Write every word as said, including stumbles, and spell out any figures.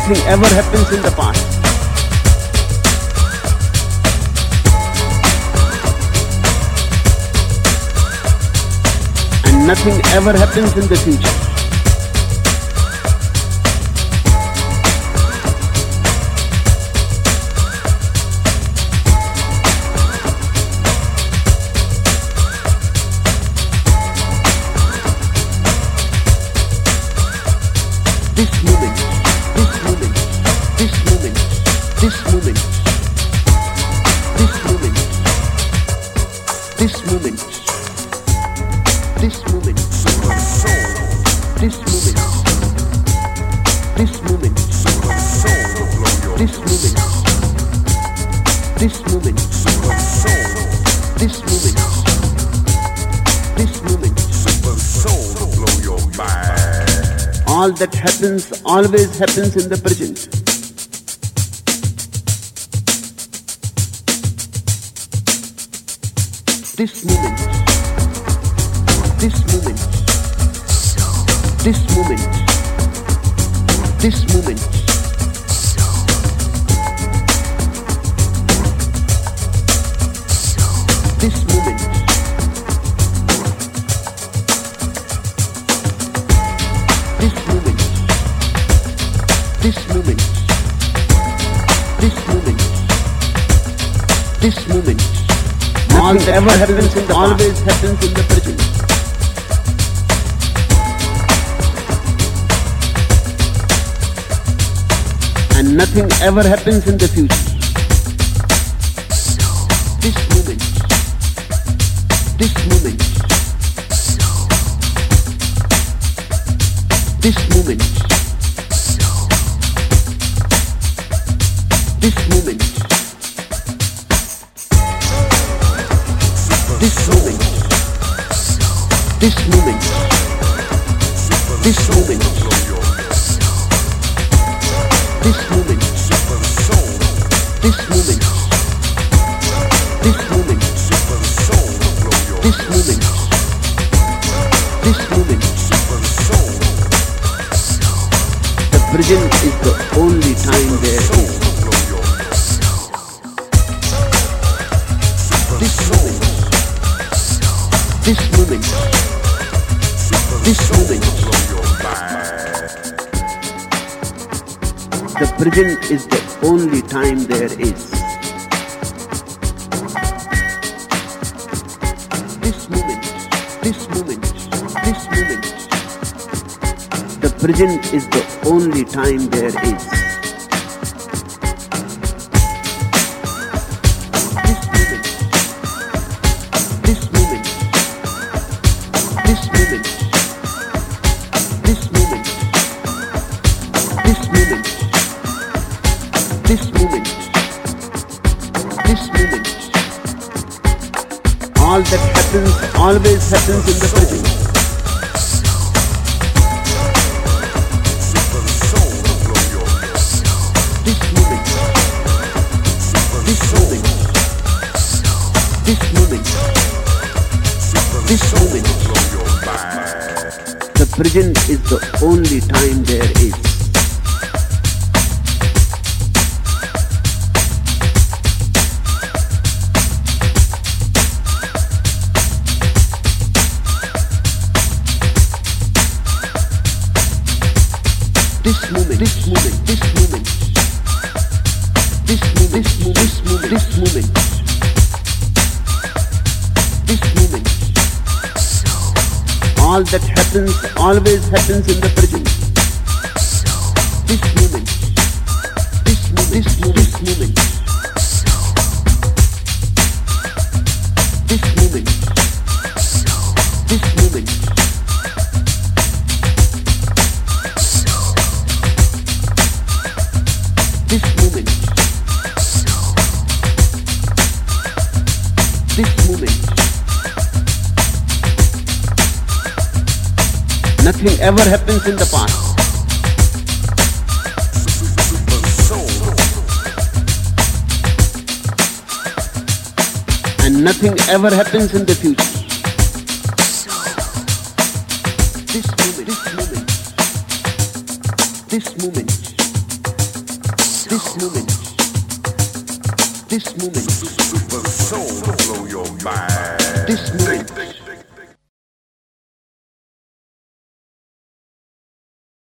nothing ever happens in the past. And nothing ever happens in the future. This moment, this moment, this moment, this moment, this moment, this moment, this moment, this moment, this moment, this moment, this moment, this moment, this moment, all that happens always happens in the present. This moment, this moment, this moment, this moment, this moment, this moment, this moment, this moment, this moment, all that ever happens in the always happens in the present. And nothing ever happens in the future. This moment, this moment, this moment, this moment, this moment, this moment, this moment, this moment, this moment, this moment, this moment, this moment. The present is the only time there is. This moment, this moment, this moment. The present is the only time there is. This moment, this moment, this moment. The present is the only time there is. This moment, this moment, this moment, this moment, this moment, this moment, this moment. All that happens always happens in the present. This moment, this moment, this moment, this moment. The present is the only time there is. This moment, this moment, this moment, this moment, this moment, this moment, this moment. All that happens always happens in the present. This moment, this moment, this moment, this moment, this moment, this moment. This moment, this moment, nothing ever happens in the past. And nothing ever happens in the future. This moment, this moment, this moment, This moment, this moment, super soul to blow your mind. this moment.